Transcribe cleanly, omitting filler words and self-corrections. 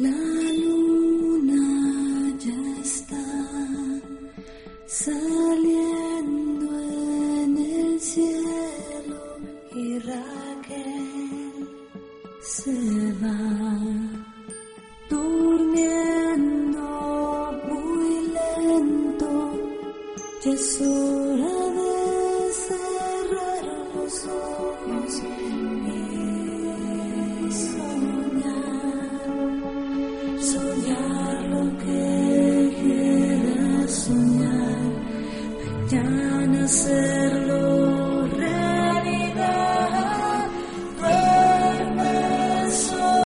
La luna ya está saliendo en el cielo y Raquel se va durmiendo muy lento. Ya es hora de cerrar los ojos y soñar.